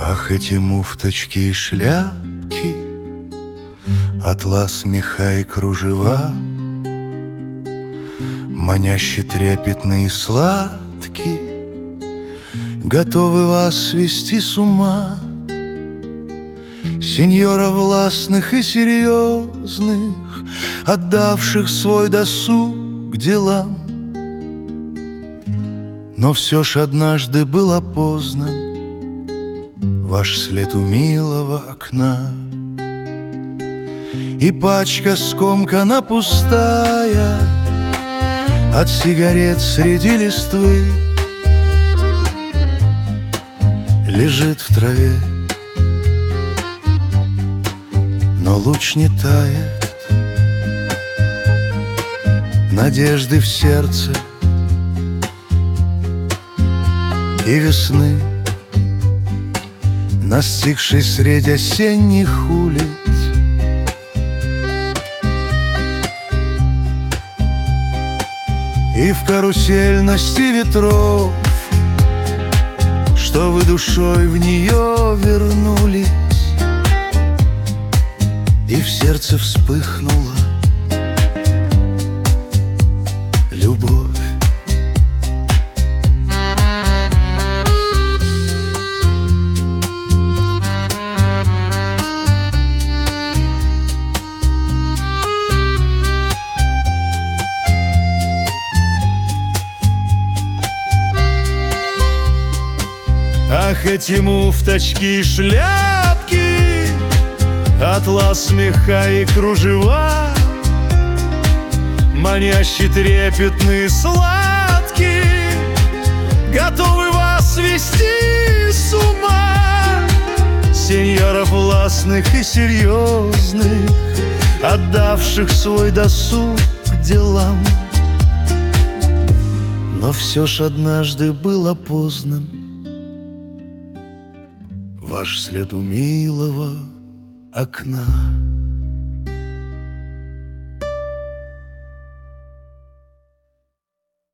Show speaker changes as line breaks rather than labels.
Ах, эти муфточки и шляпки, атлас, меха и кружева, манящий, трепетный и сладкий, готовы вас свести с ума. Сеньора властных и серьезных, отдавших свой досуг делам. Но все ж однажды был опознан ваш след у милого окна, и пачка скомкана пустая от сигарет среди листвы лежит в траве, но луч не тает, надежды в сердце и весны, настигшей средь осенних улиц. И в карусельности ветров, что вы душой в нее вернулись, и в сердце вспыхнула любовь. Ах, эти муфточки и шляпки, атлас, меха и кружева, манящий, трепетный, сладкий, готовы вас свести с ума. Сеньоров властных и серьезных, отдавших свой досуг делам. Но все ж однажды был опознан ваш след у милого окна.